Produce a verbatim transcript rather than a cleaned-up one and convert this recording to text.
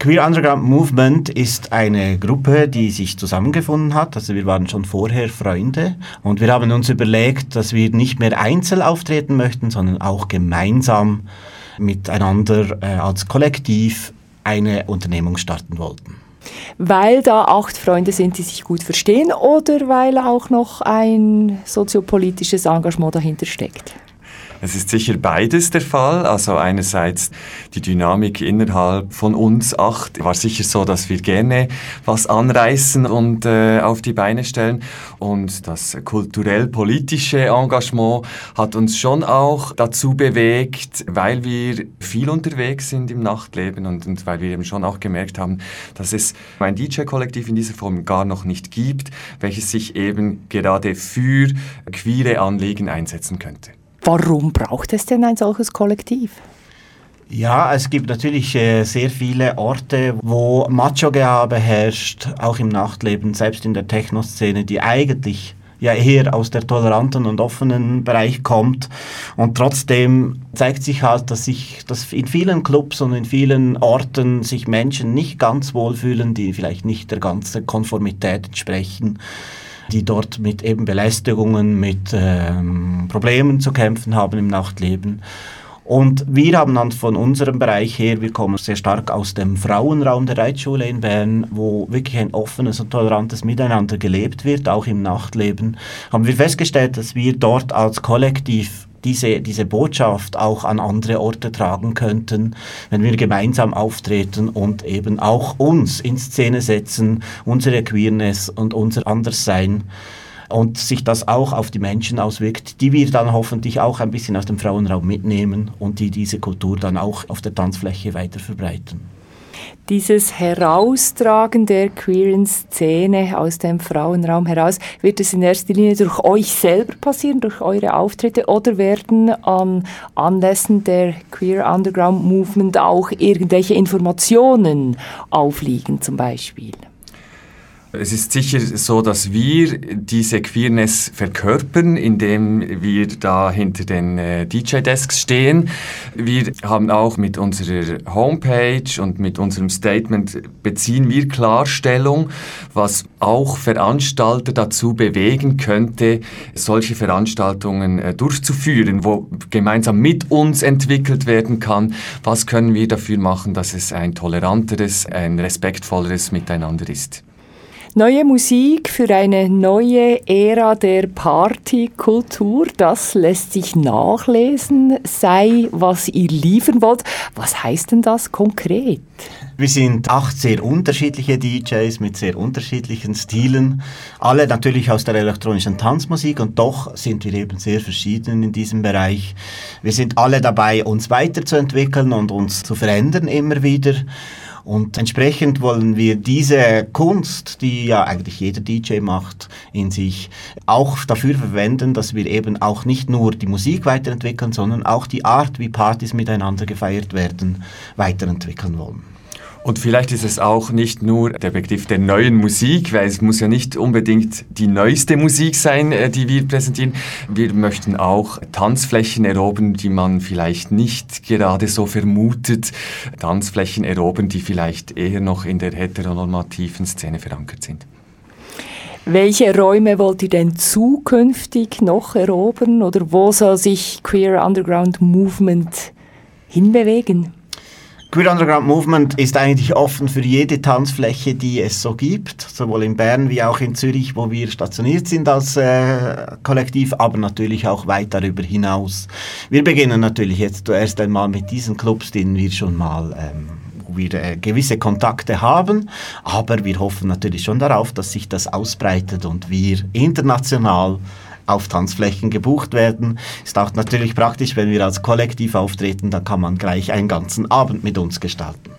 Queer Underground Movement ist eine Gruppe, die sich zusammengefunden hat. Also wir waren schon vorher Freunde und wir haben uns überlegt, dass wir nicht mehr einzeln auftreten möchten, sondern auch gemeinsam miteinander äh, als Kollektiv eine Unternehmung starten wollten. Weil da acht Freunde sind, die sich gut verstehen, oder weil auch noch ein soziopolitisches Engagement dahinter steckt? Es ist sicher beides der Fall. Also einerseits die Dynamik innerhalb von uns acht war sicher so, dass wir gerne was anreißen und äh, auf die Beine stellen. Und das kulturell-politische Engagement hat uns schon auch dazu bewegt, weil wir viel unterwegs sind im Nachtleben und, und weil wir eben schon auch gemerkt haben, dass es ein D J-Kollektiv in dieser Form gar noch nicht gibt, welches sich eben gerade für queere Anliegen einsetzen könnte. Warum braucht es denn ein solches Kollektiv? Ja, es gibt natürlich äh, sehr viele Orte, wo Macho-Gehabe herrscht, auch im Nachtleben, selbst in der Techno-Szene, die eigentlich ja eher aus der toleranten und offenen Bereich kommt. Und trotzdem zeigt sich halt, dass sich dass in vielen Clubs und in vielen Orten sich Menschen nicht ganz wohlfühlen, die vielleicht nicht der ganzen Konformität entsprechen, die dort mit eben Belästigungen, mit ähm, Problemen zu kämpfen haben im Nachtleben. Und wir haben dann von unserem Bereich her, wir kommen sehr stark aus dem Frauenraum der Reitschule in Bern, wo wirklich ein offenes und tolerantes Miteinander gelebt wird, auch im Nachtleben, haben wir festgestellt, dass wir dort als Kollektiv diese, diese Botschaft auch an andere Orte tragen könnten, wenn wir gemeinsam auftreten und eben auch uns in Szene setzen, unsere Queerness und unser Anderssein, und sich das auch auf die Menschen auswirkt, die wir dann hoffentlich auch ein bisschen aus dem Frauenraum mitnehmen und die diese Kultur dann auch auf der Tanzfläche weiter verbreiten. Dieses Heraustragen der queeren Szene aus dem Frauenraum heraus, wird es in erster Linie durch euch selber passieren, durch eure Auftritte, oder werden an Anlässen der Queer Underground Movement auch irgendwelche Informationen aufliegen zum Beispiel? Es ist sicher so, dass wir diese Queerness verkörpern, indem wir da hinter den äh, D J-Desks stehen. Wir haben auch mit unserer Homepage und mit unserem Statement beziehen wir Klarstellung, was auch Veranstalter dazu bewegen könnte, solche Veranstaltungen äh, durchzuführen, wo gemeinsam mit uns entwickelt werden kann. Was können wir dafür machen, dass es ein toleranteres, ein respektvolleres Miteinander ist? Neue Musik für eine neue Ära der Partykultur, das lässt sich nachlesen, sei was ihr liefern wollt. Was heißt denn das konkret? Wir sind acht sehr unterschiedliche D Js mit sehr unterschiedlichen Stilen, alle natürlich aus der elektronischen Tanzmusik, und doch sind wir eben sehr verschieden in diesem Bereich. Wir sind alle dabei, uns weiterzuentwickeln und uns zu verändern immer wieder. Und entsprechend wollen wir diese Kunst, die ja eigentlich jeder D J macht, in sich auch dafür verwenden, dass wir eben auch nicht nur die Musik weiterentwickeln, sondern auch die Art, wie Partys miteinander gefeiert werden, weiterentwickeln wollen. Und vielleicht ist es auch nicht nur der Begriff der neuen Musik, weil es muss ja nicht unbedingt die neueste Musik sein, die wir präsentieren. Wir möchten auch Tanzflächen erobern, die man vielleicht nicht gerade so vermutet. Tanzflächen erobern, die vielleicht eher noch in der heteronormativen Szene verankert sind. Welche Räume wollt ihr denn zukünftig noch erobern? Oder wo soll sich Queer Underground Movement hinbewegen? Queer Underground Movement ist eigentlich offen für jede Tanzfläche, die es so gibt, sowohl in Bern wie auch in Zürich, wo wir stationiert sind als äh, Kollektiv, aber natürlich auch weit darüber hinaus. Wir beginnen natürlich jetzt zuerst einmal mit diesen Clubs, denen wir schon mal ähm, wo wir äh, gewisse Kontakte haben, aber wir hoffen natürlich schon darauf, dass sich das ausbreitet und wir international auf Tanzflächen gebucht werden. Ist auch natürlich praktisch, wenn wir als Kollektiv auftreten, dann kann man gleich einen ganzen Abend mit uns gestalten.